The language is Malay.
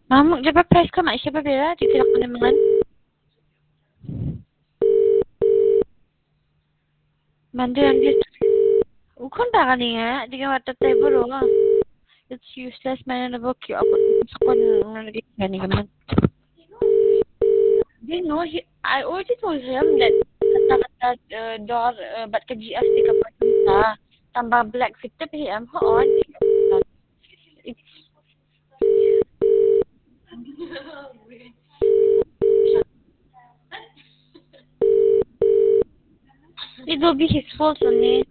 Mamuk je price ka mak siapa bela tidak kenemangan. Mandu yang dia. Ukon ta kaniya, di ka matatay bro. It's useless man na book you ako sa kon lagi gani gaman. They know I already told him that kata-kata door bat ka GS di ka pa tambah black fit tapi him on. It's it will be his fault only.